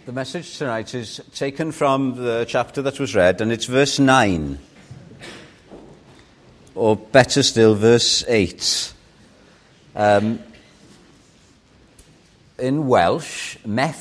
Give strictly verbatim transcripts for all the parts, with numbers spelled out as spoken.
The message tonight is taken from the chapter that was read, and it's verse nine. Or better still, verse eight. Um, in Welsh,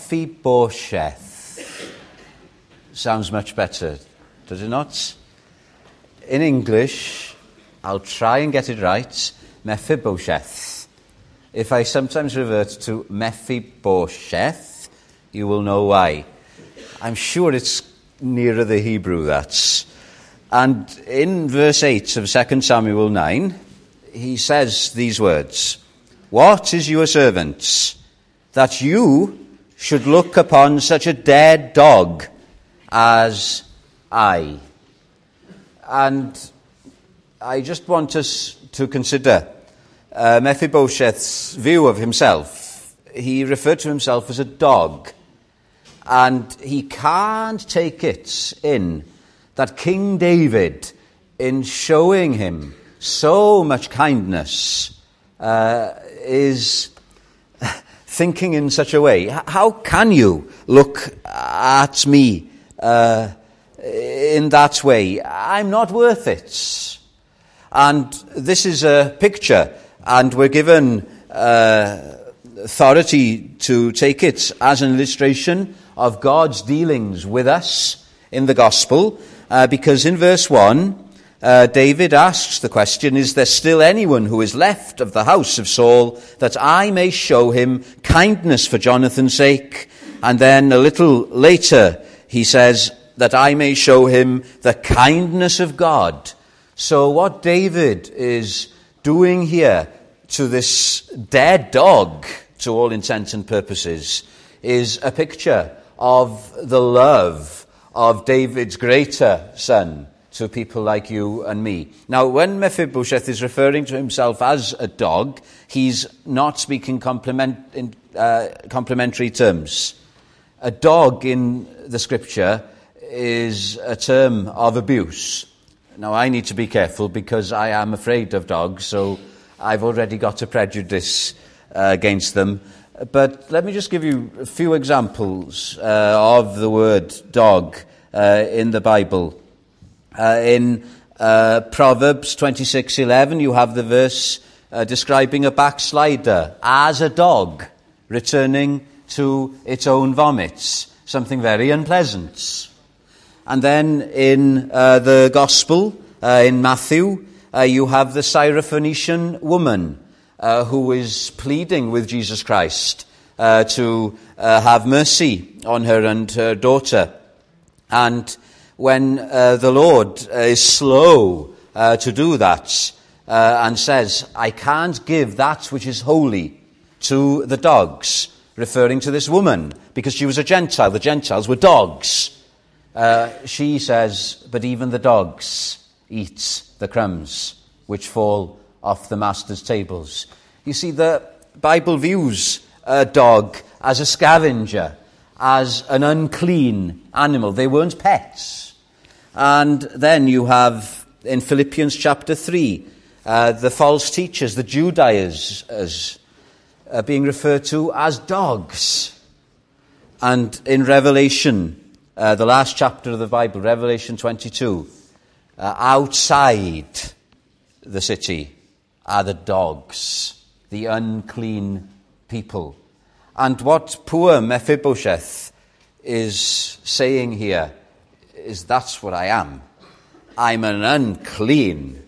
Mephibosheth sounds much better, does it not? In English, I'll try and get it right, Mephibosheth. If I sometimes revert to Mephibosheth, you will know why. I'm sure it's nearer the Hebrew, that's. And in verse eight of Second Samuel nine, he says these words, "What is your servant, that you should look upon such a dead dog as I?" And I just want us to consider uh, Mephibosheth's view of himself. He referred to himself as a dog. And he can't take it in that King David, in showing him so much kindness, uh, is thinking in such a way. How can you look at me uh, in that way? I'm not worth it. And this is a picture, and we're given uh, authority to take it as an illustration of God's dealings with us in the gospel, uh, because in verse one, uh, David asks the question, "Is there still anyone who is left of the house of Saul, that I may show him kindness for Jonathan's sake?" And then a little later, he says, "that I may show him the kindness of God." So what David is doing here to this dead dog, to all intents and purposes, is a picture of the love of David's greater son to people like you and me. Now, when Mephibosheth is referring to himself as a dog, he's not speaking compliment, in uh, complimentary terms. A dog in the scripture is a term of abuse. Now, I need to be careful because I am afraid of dogs, so I've already got a prejudice uh, against them. But let me just give you a few examples uh, of the word dog uh, in the Bible. Uh, in uh, Proverbs twenty-six eleven, you have the verse uh, describing a backslider as a dog returning to its own vomits, something very unpleasant. And then in uh, the Gospel, uh, in Matthew, uh, you have the Syrophoenician woman Uh, who is pleading with Jesus Christ uh, to uh, have mercy on her and her daughter. And when uh, the Lord uh, is slow uh, to do that uh, and says, "I can't give that which is holy to the dogs," referring to this woman, because she was a Gentile. The Gentiles were dogs. Uh, she says, "But even the dogs eat the crumbs which fall off the master's tables." You see, the Bible views a dog as a scavenger, as an unclean animal. They weren't pets. And then you have, in Philippians chapter three, uh, the false teachers, the Judaizers, uh, being referred to as dogs. And in Revelation, uh, the last chapter of the Bible, Revelation twenty-two, uh, outside the city are the dogs, the unclean people. And what poor Mephibosheth is saying here is, that's what I am. I'm an unclean,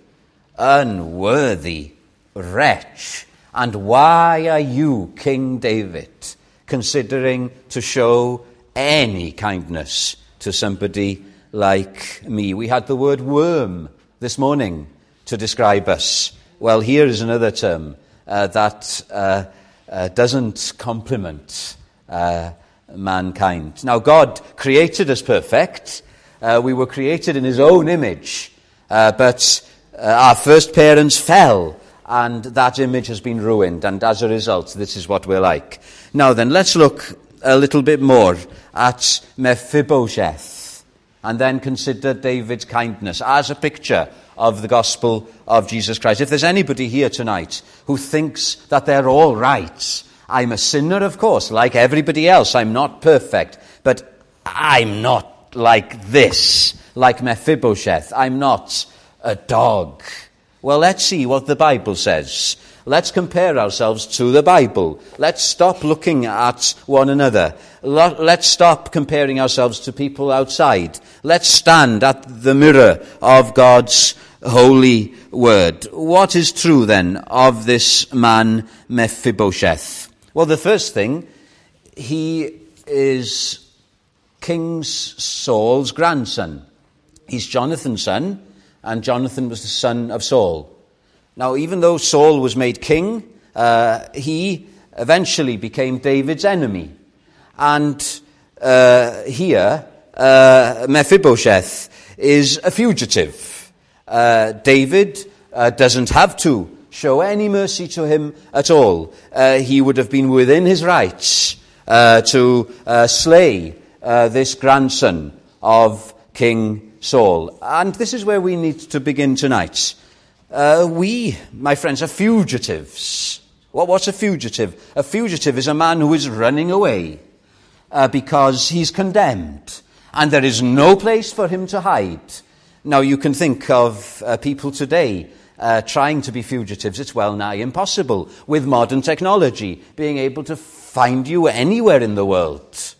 unworthy wretch. And why are you, King David, considering to show any kindness to somebody like me? We had the word worm this morning to describe us. Well, here is another term uh, that uh, uh, doesn't compliment uh, mankind. Now, God created us perfect. Uh, we were created in his own image. Uh, but uh, our first parents fell, and that image has been ruined. And as a result, this is what we're like. Now then, let's look a little bit more at Mephibosheth, and then consider David's kindness as a picture of the gospel of Jesus Christ. If there's anybody here tonight who thinks that they're all right I'm a sinner, of course, like everybody else. I'm not perfect. But I'm not like this, like Mephibosheth. I'm not a dog. Well, let's see what the Bible says. Let's compare ourselves to the Bible. Let's stop looking at one another. Let's stop comparing ourselves to people outside. Let's stand at the mirror of God's holy word. What is true then of this man Mephibosheth? Well, the first thing, he is King Saul's grandson. He's Jonathan's son, and Jonathan was the son of Saul. Now, even though Saul was made king, uh, he eventually became David's enemy. And uh, here, uh, Mephibosheth is a fugitive. Uh, David uh, doesn't have to show any mercy to him at all. Uh, he would have been within his rights uh, to uh, slay uh, this grandson of King Saul. And this is where we need to begin tonight. Uh, we, my friends, are fugitives. Well, what's a fugitive? A fugitive is a man who is running away uh, because he's condemned, and there is no place for him to hide. Now, you can think of uh, people today uh, trying to be fugitives. It's well nigh impossible with modern technology, being able to find you anywhere in the world.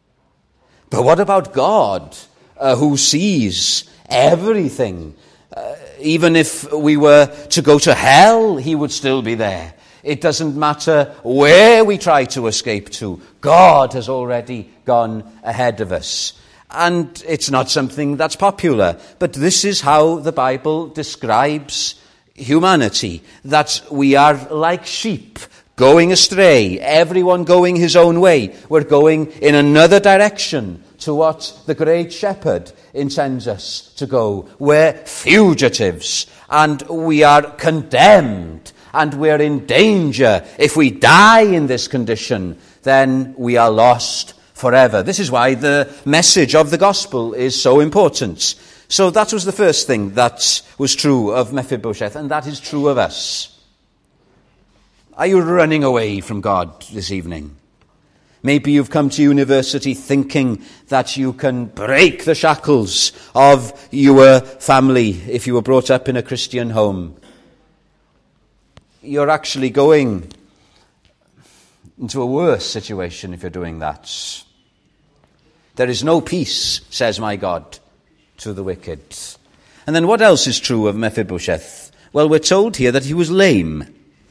But what about God, uh, who sees everything? Uh, even if we were to go to hell, he would still be there. It doesn't matter where we try to escape to. God has already gone ahead of us. And it's not something that's popular, but this is how the Bible describes humanity, that we are like sheep going astray, everyone going his own way. We're going in another direction to what the great shepherd intends us to go. We're fugitives, and we are condemned, and we're in danger. If we die in this condition, then we are lost forever. This is why the message of the gospel is so important. So that was the first thing that was true of Mephibosheth, and that is true of us. Are you running away from God this evening? Maybe you've come to university thinking that you can break the shackles of your family if you were brought up in a Christian home. You're actually going into a worse situation if you're doing that. There is no peace, says my God, to the wicked. And then what else is true of Mephibosheth? Well, we're told here that he was lame.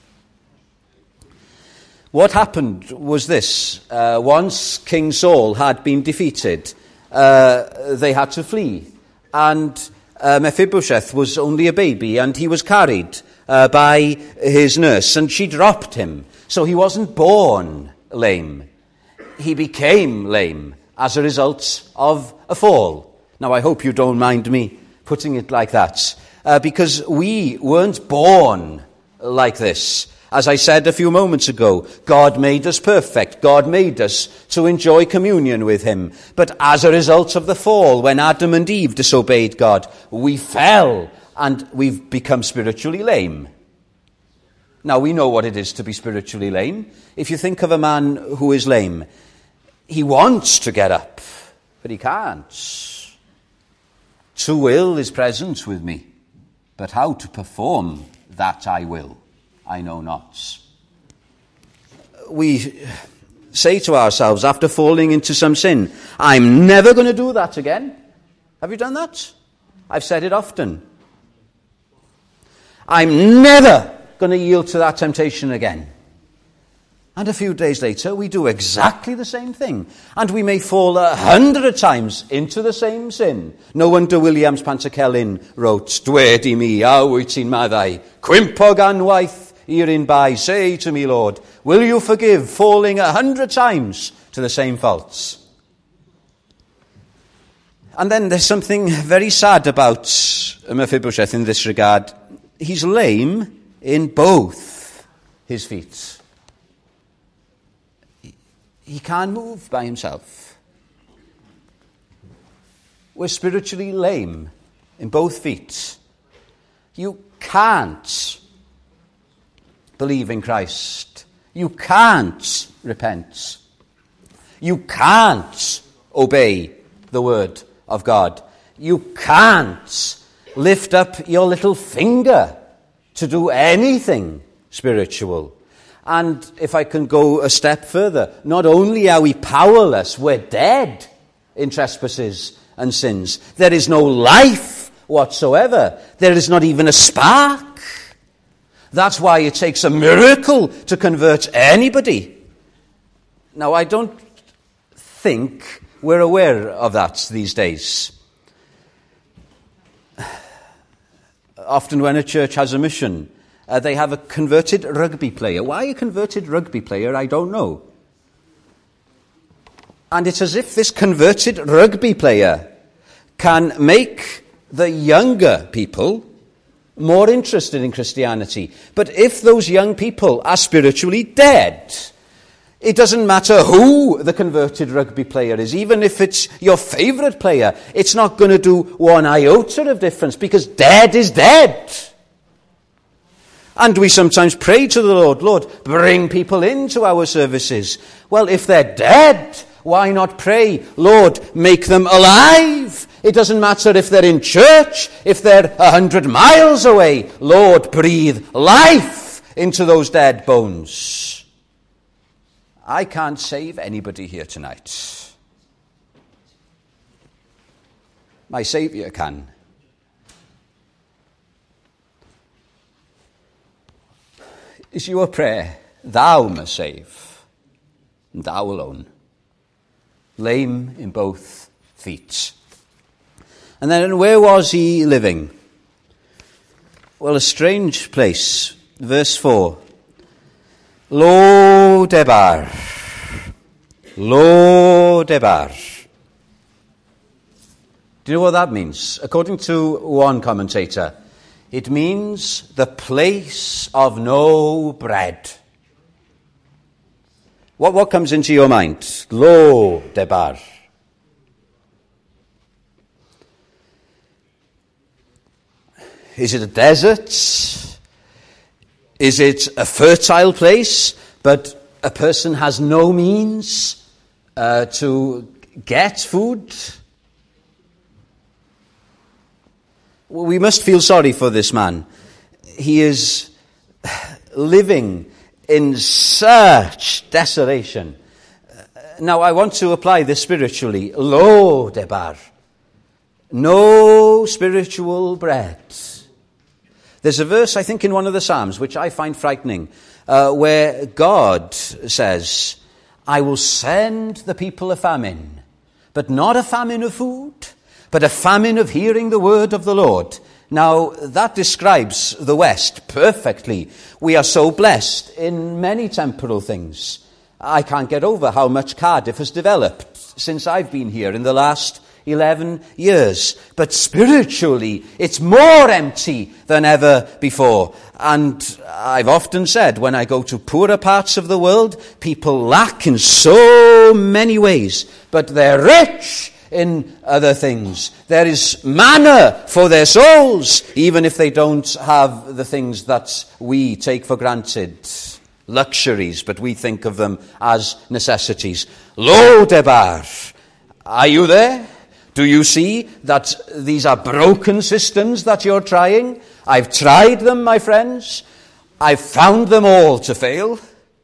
What happened was this. Uh, once King Saul had been defeated, uh, they had to flee. And uh, Mephibosheth was only a baby, and he was carried uh, by his nurse, and she dropped him. So he wasn't born lame. He became lame as a result of a fall. Now, I hope you don't mind me putting it like that, uh, because we weren't born like this. As I said a few moments ago, God made us perfect. God made us to enjoy communion with him. But as a result of the fall, when Adam and Eve disobeyed God, we fell and we've become spiritually lame. Now, we know what it is to be spiritually lame. If you think of a man who is lame, he wants to get up, but he can't. To will is present with me, but how to perform that I will, I know not. We say to ourselves after falling into some sin, I'm never going to do that again. Have you done that? I've said it often. I'm never going to yield to that temptation again. And a few days later, we do exactly the same thing. And we may fall a hundred times into the same sin. No wonder Williams Pantycelyn wrote, Dwedi mi, a wyt ti'n maddau, cwympo gan waith i'r bai, say to me, Lord, will you forgive falling a hundred times to the same faults? And then there's something very sad about Mephibosheth in this regard. He's lame in both his feet. He can't move by himself. We're spiritually lame in both feet. You can't believe in Christ You can't repent. You can't obey the word of God. You can't lift up your little finger to do anything spiritual. And if I can go a step further, not only are we powerless, we're dead in trespasses and sins. There is no life whatsoever. There is not even a spark. That's why it takes a miracle to convert anybody. Now, I don't think we're aware of that these days. Often when a church has a mission, uh, they have a converted rugby player. Why a converted rugby player, I don't know. And it's as if this converted rugby player can make the younger people more interested in Christianity. But if those young people are spiritually dead, it doesn't matter who the converted rugby player is. Even if it's your favourite player, it's not going to do one iota of difference, because dead is dead. And we sometimes pray to the Lord, Lord, bring people into our services. Well, if they're dead, why not pray, Lord, make them alive? It doesn't matter if they're in church, if they're a hundred miles away. Lord, breathe life into those dead bones. I can't save anybody here tonight. My Saviour can. Is your prayer, thou must save, and thou alone, lame in both feet? And then where was he living? Well, a strange place. Verse four. Lo Debar. Lo Debar. Do you know what that means? According to one commentator, it means the place of no bread. What, what comes into your mind? Lo Debar. Is it a desert? Is it a fertile place, but a person has no means uh, to get food? Well, we must feel sorry for this man. He is living in such desolation. Now, I want to apply this spiritually. Lo Debar. No spiritual bread. There's a verse, I think, in one of the Psalms, which I find frightening, uh, where God says, I will send the people a famine, but not a famine of food, but a famine of hearing the word of the Lord. Now, that describes the West perfectly. We are so blessed in many temporal things. I can't get over how much Cardiff has developed since I've been here in the last eleven years. But spiritually, it's more empty than ever before. And I've often said, when I go to poorer parts of the world, people lack in so many ways, but they're rich in other things. There is manna for their souls, even if they don't have the things that we take for granted. Luxuries, but we think of them as necessities. Lo Debar. Are you there? Do you see that these are broken systems that you're trying? I've tried them, my friends. I've found them all to fail.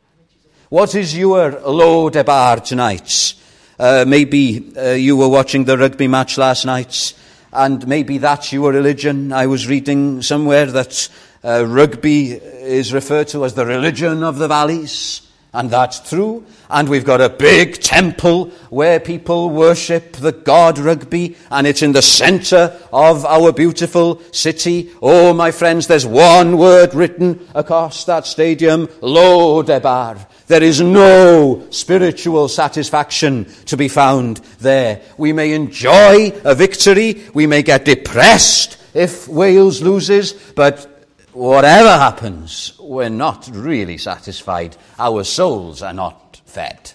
What is your Lo Debar tonight? Uh, maybe uh, you were watching the rugby match last night, and maybe that's your religion. I was reading somewhere that uh, rugby is referred to as the religion of the valleys. And that's true. And we've got a big temple where people worship the god Rugby, and it's in the centre of our beautiful city. Oh, my friends, there's one word written across that stadium, Lo Debar. There is no spiritual satisfaction to be found there. We may enjoy a victory, we may get depressed if Wales loses, but whatever happens, we're not really satisfied. Our souls are not fed.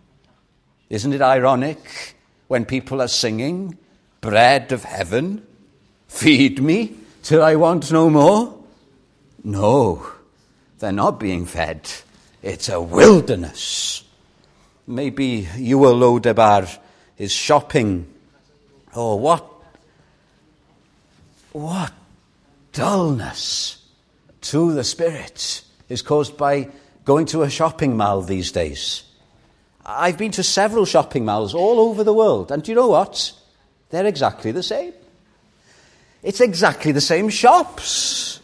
Isn't it ironic when people are singing, bread of heaven, feed me till I want no more? No, they're not being fed. It's a wilderness. Maybe you will Lo-debar is shopping. Oh, what, what dullness to the spirit is caused by going to a shopping mall these days. I've been to several shopping malls all over the world, and do you know what? They're exactly the same. It's exactly the same shops.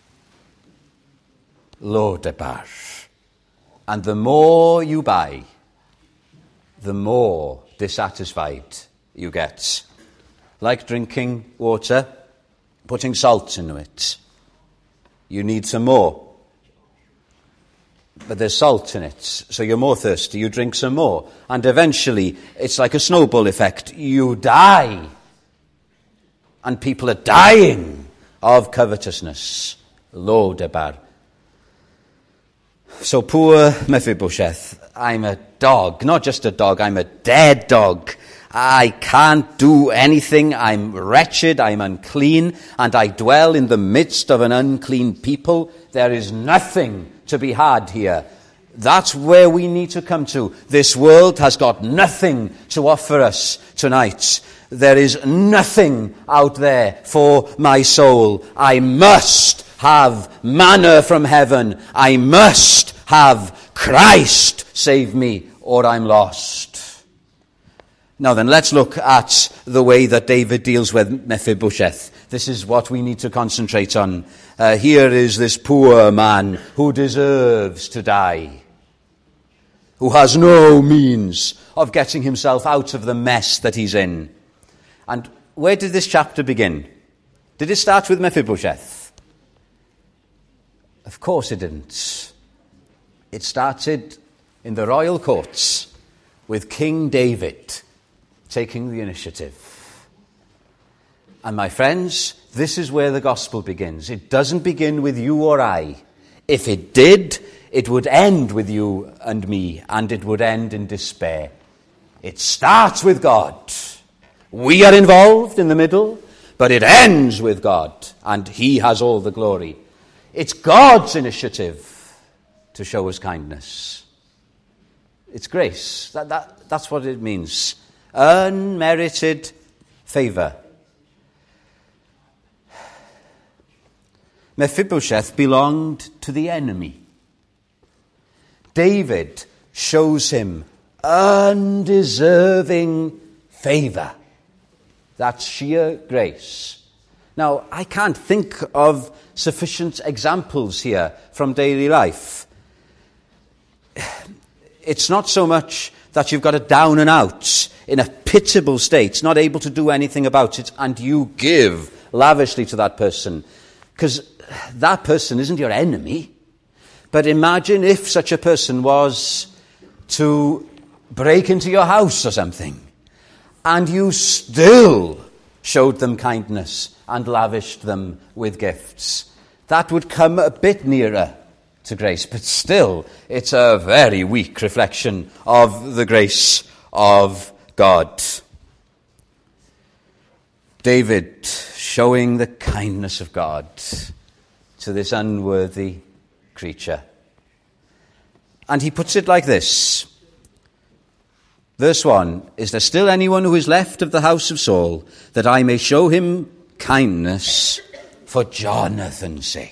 Lo-debar. And the more you buy, the more dissatisfied you get. Like drinking water, putting salt into it. You need some more. But there's salt in it, so you're more thirsty, you drink some more. And eventually, it's like a snowball effect. You die. And people are dying of covetousness. Lo-debar. So poor Mephibosheth, I'm a dog. Not just a dog, I'm a dead dog. I can't do anything. I'm wretched, I'm unclean, and I dwell in the midst of an unclean people. There is nothing to be had here. That's where we need to come to. This world has got nothing to offer us tonight. There is nothing out there for my soul. I must have manna from heaven. I must have Christ save me, or I'm lost. Now then, let's look at the way that David deals with Mephibosheth. This is what we need to concentrate on. Uh, here is this poor man who deserves to die, who has no means of getting himself out of the mess that he's in. And where did this chapter begin? Did it start with Mephibosheth? Of course it didn't. It started in the royal courts with King David taking the initiative. And my friends, this is where the gospel begins. It doesn't begin with you or I. If it did, it would end with you and me, and it would end in despair. It starts with God. We are involved in the middle, but it ends with God, and He has all the glory. It's God's initiative to show us kindness. It's grace. That, that, that's what it means. Unmerited favor. Mephibosheth belonged to the enemy. David shows him undeserving favor. That's sheer grace. Now, I can't think of sufficient examples here from daily life. It's not so much that you've got it down and out, in a pitiable state, not able to do anything about it, and you give lavishly to that person. Because that person isn't your enemy. But imagine if such a person was to break into your house or something, and you still showed them kindness and lavished them with gifts. That would come a bit nearer to grace, but still, it's a very weak reflection of the grace of God. David showing the kindness of God to this unworthy creature. And he puts it like this. Verse one, is there still anyone who is left of the house of Saul, that I may show him kindness for Jonathan's sake?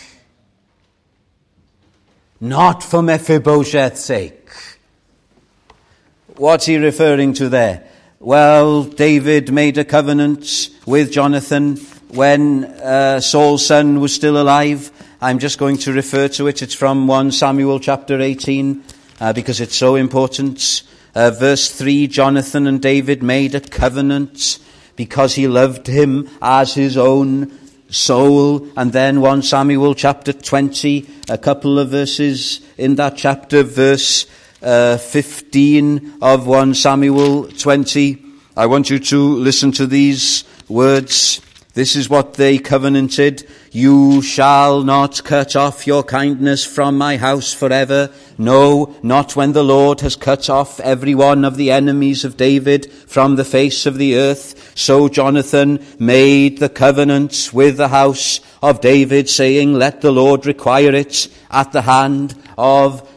Not for Mephibosheth's sake. What's he referring to there? Well, David made a covenant with Jonathan when uh, Saul's son was still alive. I'm just going to refer to it. It's from First Samuel chapter eighteen, uh, because it's so important. Uh, verse three, Jonathan and David made a covenant because he loved him as his own soul. And then First Samuel chapter twenty, a couple of verses in that chapter, verse uh, fifteen of First Samuel twenty. I want you to listen to these words. This is what they covenanted. You shall not cut off your kindness from my house forever. No, not when the Lord has cut off every one of the enemies of David from the face of the earth. So Jonathan made the covenant with the house of David, saying, let the Lord require it at the hand of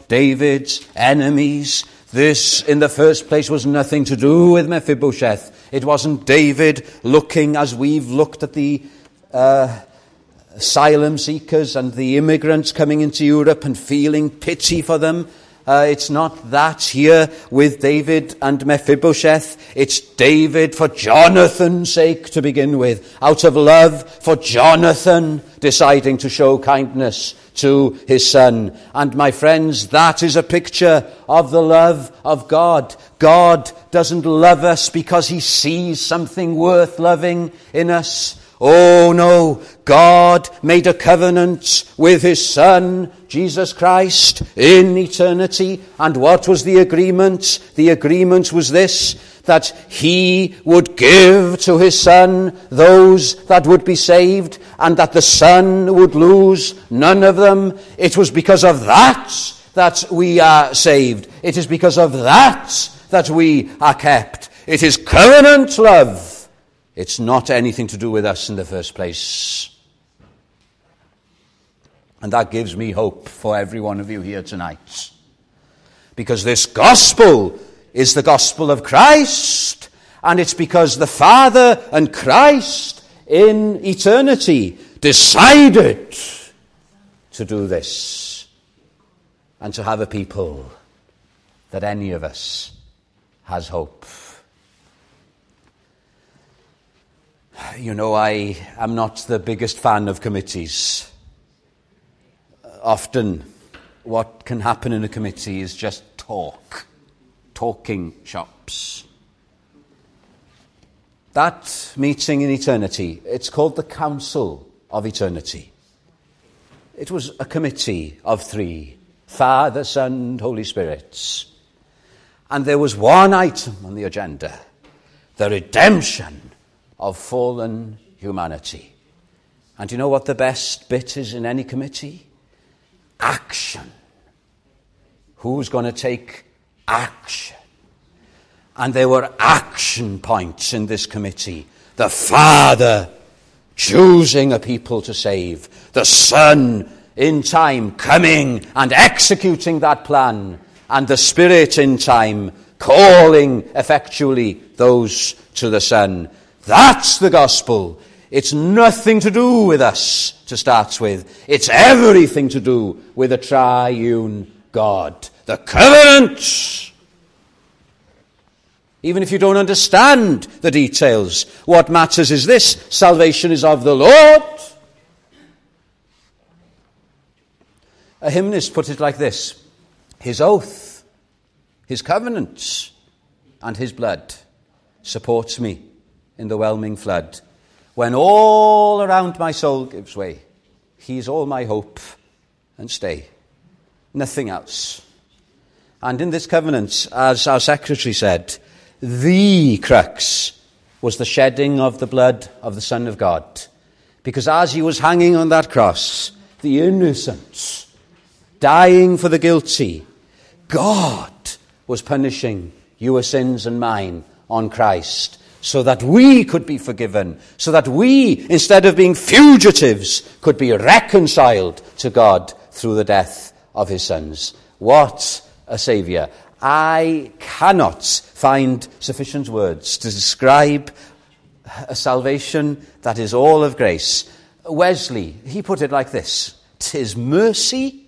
David's enemies. This, in the first place, was nothing to do with Mephibosheth. It wasn't David looking as we've looked at the uh, asylum seekers and the immigrants coming into Europe and feeling pity for them. Uh, it's not that here with David and Mephibosheth. It's David for Jonathan's sake to begin with. Out of love for Jonathan, deciding to show kindness to his son. And my friends, that is a picture of the love of God. God doesn't love us because he sees something worth loving in us. Oh no, God made a covenant with his Son, Jesus Christ, in eternity. And what was the agreement? The agreement was this, that he would give to his Son those that would be saved, and that the Son would lose none of them. It was because of that that we are saved. It is because of that that we are kept. It is covenant love. It's not anything to do with us in the first place. And that gives me hope for every one of you here tonight. Because this gospel is the gospel of Christ. And it's because the Father and Christ in eternity decided to do this. And to have a people that any of us has hope. You know, I am not the biggest fan of committees. Often, what can happen in a committee is just talk. Talking shops. That meeting in eternity, it's called the Council of Eternity. It was a committee of three, Father, Son, and Holy Spirit. And there was one item on the agenda, the redemption of fallen humanity. And you know what the best bit is in any committee? Action. Who's going to take action? And there were action points in this committee. The Father choosing a people to save. The Son in time coming and executing that plan. And the Spirit in time calling effectually those to the Son. That's the gospel. It's nothing to do with us to start with. It's everything to do with the triune God. The covenant. Even if you don't understand the details, what matters is this: salvation is of the Lord. A hymnist put it like this: his oath, his covenant, and his blood supports me in the whelming flood. When all around my soul gives way, he's all my hope and stay. Nothing else. And in this covenant, as our secretary said, the crux was the shedding of the blood of the Son of God. Because as he was hanging on that cross, the innocent, dying for the guilty, God was punishing your sins and mine on Christ, so that we could be forgiven, so that we, instead of being fugitives, could be reconciled to God through the death of his sons. What a Saviour. I cannot find sufficient words to describe a salvation that is all of grace. Wesley, he put it like this: 'tis mercy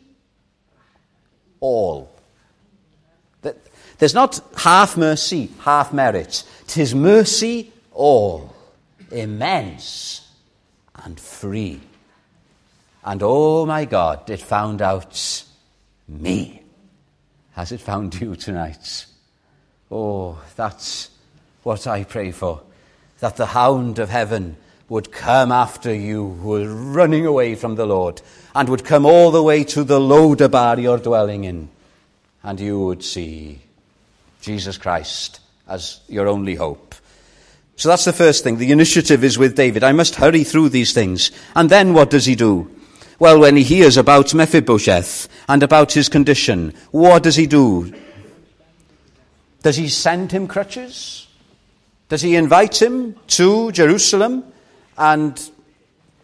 all. There's not half mercy, half merit. 'Tis mercy all, immense and free. And oh my God, it found out me. Has it found you tonight? Oh, that's what I pray for. That the hound of heaven would come after you who are running away from the Lord, and would come all the way to the Lodabar you're dwelling in, and you would see Jesus Christ as your only hope. So that's the first thing. The initiative is with David. I must hurry through these things. And then what does he do? Well, when he hears about Mephibosheth and about his condition, what does he do? Does he send him crutches? Does he invite him to Jerusalem? And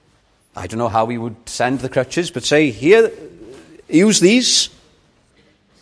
I don't know how he would send the crutches, but say, here, use these.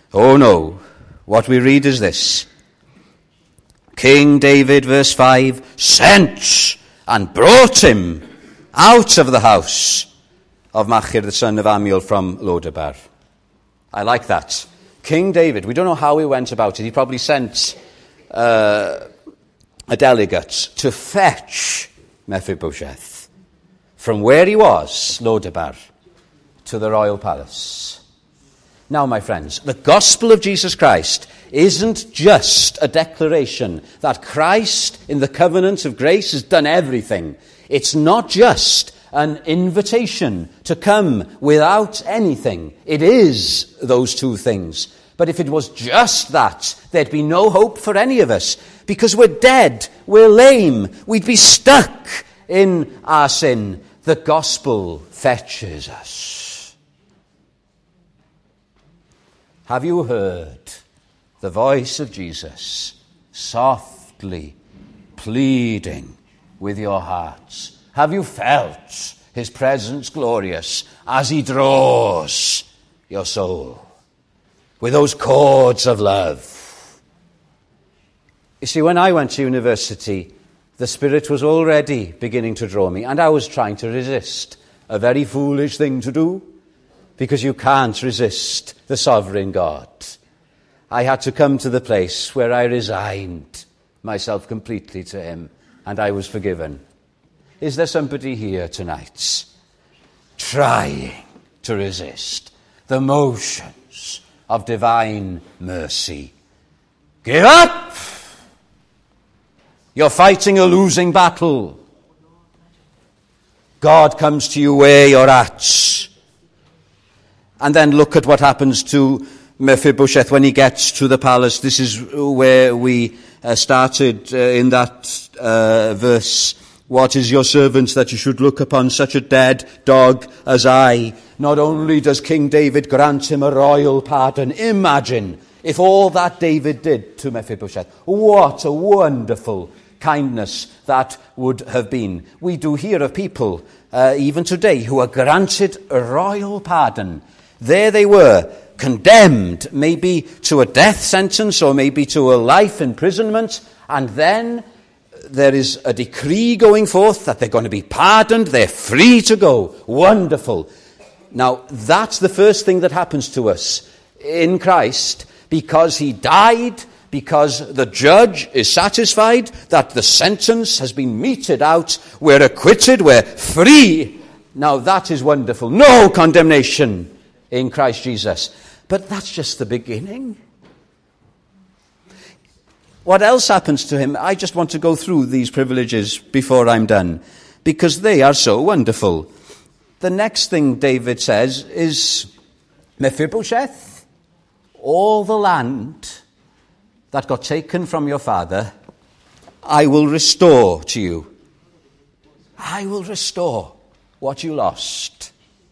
Oh no, what we read is this. King David, verse five, sent and brought him out of the house of Machir, the son of Ammiel, from Lodebar. I like that. King David, we don't know how he went about it. He probably sent uh, a delegate to fetch Mephibosheth from where he was, Lodebar, to the royal palace. Now, my friends, the gospel of Jesus Christ isn't just a declaration that Christ in the covenant of grace has done everything. It's not just an invitation to come without anything. It is those two things. But if it was just that, there'd be no hope for any of us, because we're dead, we're lame, we'd be stuck in our sin. The gospel fetches us. Have you heard the voice of Jesus softly pleading with your hearts? Have you felt his presence glorious as he draws your soul with those cords of love? You see, when I went to university, the Spirit was already beginning to draw me, and I was trying to resist. A very foolish thing to do, because you can't resist the sovereign God. I had to come to the place where I resigned myself completely to him, and I was forgiven. Is there somebody here tonight trying to resist the motions of divine mercy? Give up! You're fighting a losing battle. God comes to you where you're at. And then look at what happens to Mephibosheth when he gets to the palace. This is where we uh, started uh, in that uh, verse. What is your servant that you should look upon such a dead dog as I? Not only does King David grant him a royal pardon, imagine if all that David did to Mephibosheth. What a wonderful kindness that would have been. We do hear of people, uh, even today, who are granted a royal pardon. There they were, condemned maybe to a death sentence or maybe to a life imprisonment, and then there is a decree going forth that they're going to be pardoned, they're free to go. Wonderful. Now, that's the first thing that happens to us in Christ, because he died, because the judge is satisfied that the sentence has been meted out, we're acquitted, we're free. Now, that is wonderful. No condemnation in Christ Jesus. But that's just the beginning. What else happens to him? I just want to go through these privileges before I'm done, because they are so wonderful. The next thing David says is, Mephibosheth, all the land that got taken from your father, I will restore to you. I will restore what you lost.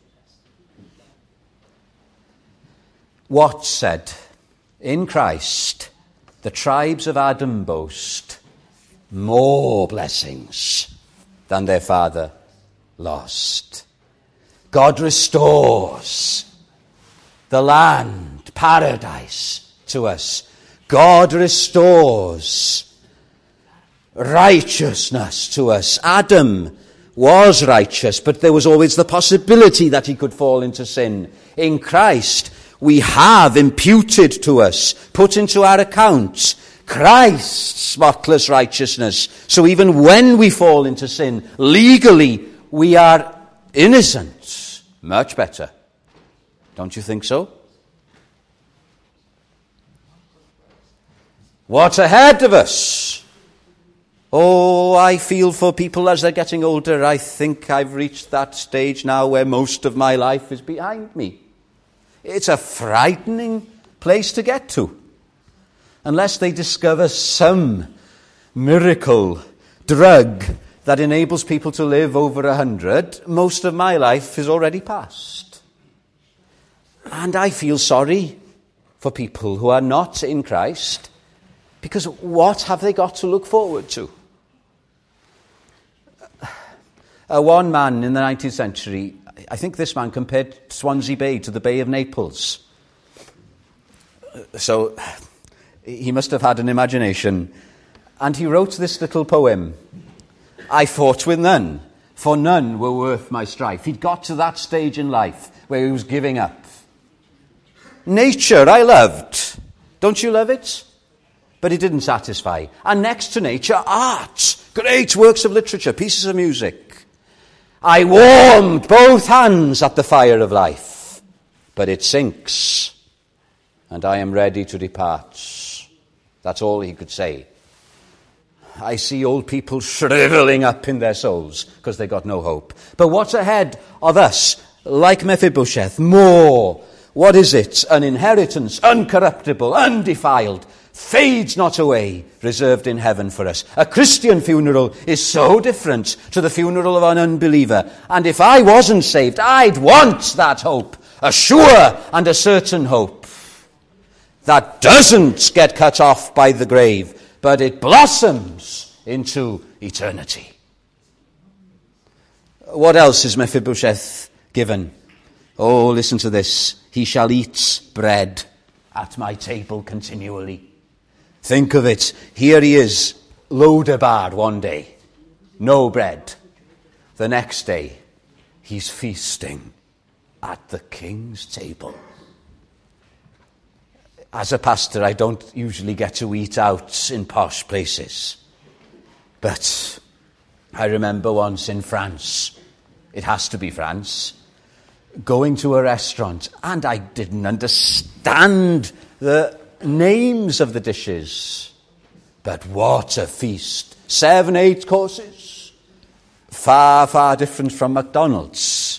What said? In Christ, the tribes of Adam boast more blessings than their father lost. God restores the land, paradise, to us. God restores righteousness to us. Adam was righteous, but there was always the possibility that he could fall into sin. In Christ, we have imputed to us, put into our accounts, Christ's spotless righteousness. So even when we fall into sin, legally we are innocent. Much better. Don't you think so? What's ahead of us? Oh, I feel for people as they're getting older. I think I've reached that stage now where most of my life is behind me. It's a frightening place to get to. Unless they discover some miracle drug that enables people to live over a hundred, most of my life is already past. And I feel sorry for people who are not in Christ, because what have they got to look forward to? Uh, one man in the nineteenth century, I think this man compared Swansea Bay to the Bay of Naples. So he must have had an imagination. And he wrote this little poem. I fought with none, for none were worth my strife. He'd got to that stage in life where he was giving up. Nature I loved. Don't you love it? But it didn't satisfy. And next to nature, art. Great works of literature, pieces of music. I warmed both hands at the fire of life. But it sinks. And I am ready to depart. That's all he could say. I see old people shriveling up in their souls because they got no hope. But what's ahead of us? Like Mephibosheth, more. What is it? An inheritance, uncorruptible, undefiled, fades not away, reserved in heaven for us. A Christian funeral is so different to the funeral of an unbeliever. And if I wasn't saved, I'd want that hope. A sure and a certain hope that doesn't get cut off by the grave, but it blossoms into eternity. What else is Mephibosheth given? Oh, listen to this. He shall eat bread at my table continually. Think of it. Here he is, Lodabar one day. No bread. The next day, he's feasting at the king's table. As a pastor, I don't usually get to eat out in posh places. But I remember once in France, it has to be France, going to a restaurant, and I didn't understand the names of the dishes. But what a feast. Seven, eight courses. Far, far different from McDonald's.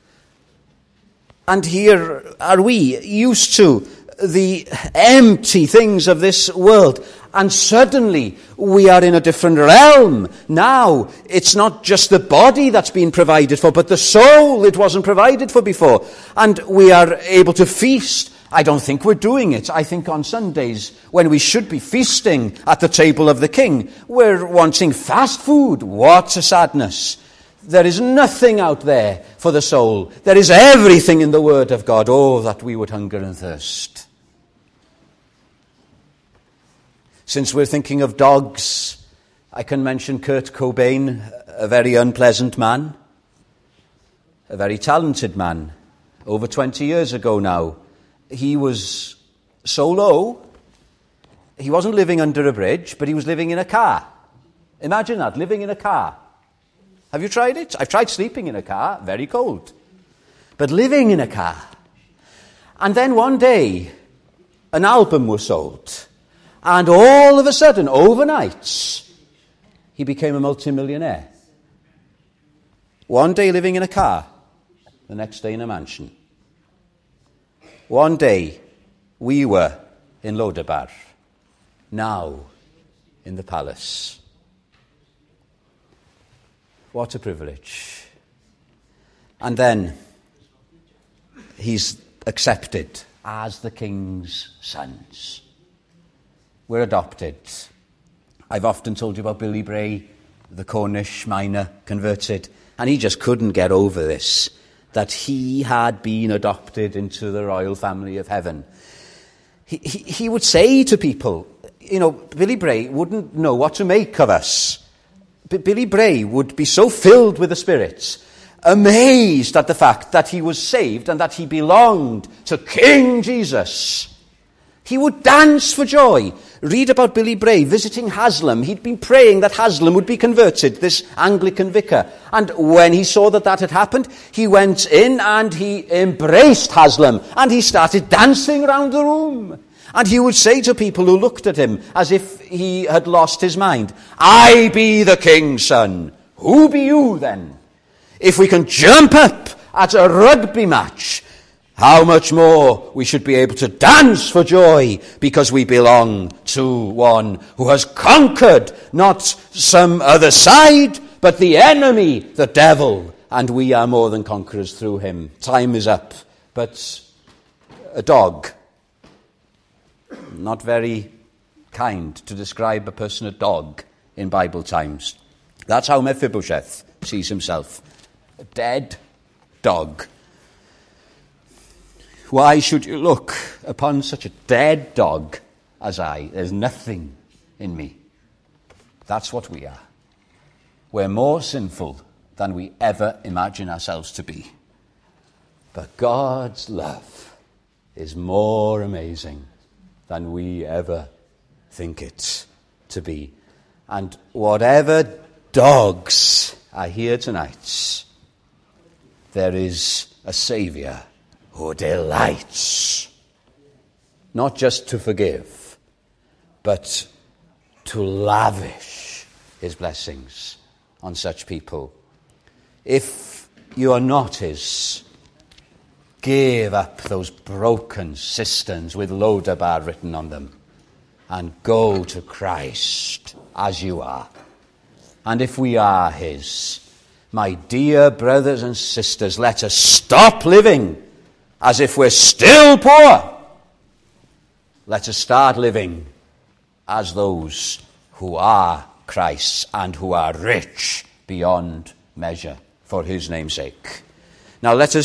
And here are we, used to the empty things of this world, and suddenly we are in a different realm. Now it's not just the body that's been provided for, but the soul it wasn't provided for before, and we are able to feast. I don't think we're doing it. I think on Sundays, when we should be feasting at the table of the King, we're wanting fast food. What a sadness. There is nothing out there for the soul. There is everything in the Word of God. Oh, that we would hunger and thirst. Since we're thinking of dogs, I can mention Kurt Cobain, a very unpleasant man, a very talented man. Over twenty years ago now, he was so low, he wasn't living under a bridge, but he was living in a car. Imagine that, living in a car. Have you tried it? I've tried sleeping in a car, very cold. But living in a car. And then one day, an album was sold. And all of a sudden, overnight, he became a multimillionaire. One day living in a car, the next day in a mansion. One day we were in Lodabar, now in the palace. What a privilege. And then he's accepted as the king's sons. We're adopted. I've often told you about Billy Bray, the Cornish miner converted, and he just couldn't get over this, that he had been adopted into the royal family of heaven. He, he, he would say to people, you know, Billy Bray wouldn't know what to make of us. But Billy Bray would be so filled with the Spirit, amazed at the fact that he was saved and that he belonged to King Jesus. He would dance for joy. Read about Billy Bray visiting Haslam. He'd been praying that Haslam would be converted, this Anglican vicar. And when he saw that that had happened, he went in and he embraced Haslam. And he started dancing around the room. And he would say to people who looked at him as if he had lost his mind, I be the king's son. Who be you then? If we can jump up at a rugby match, how much more we should be able to dance for joy because we belong to one who has conquered not some other side, but the enemy, the devil, and we are more than conquerors through him. Time is up, but a dog, not very kind to describe a person a dog in Bible times. That's how Mephibosheth sees himself. A dead dog. Why should you look upon such a dead dog as I? There's nothing in me. That's what we are. We're more sinful than we ever imagine ourselves to be. But God's love is more amazing than we ever think it to be. And whatever dogs are here tonight, there is a Saviour who delights not just to forgive, but to lavish his blessings on such people. If you are not his, give up those broken cisterns with Lodabar written on them and go to Christ as you are. And if we are his, my dear brothers and sisters, let us stop living as if we're still poor. Let us start living as those who are Christ's and who are rich beyond measure for his name's sake. Now let us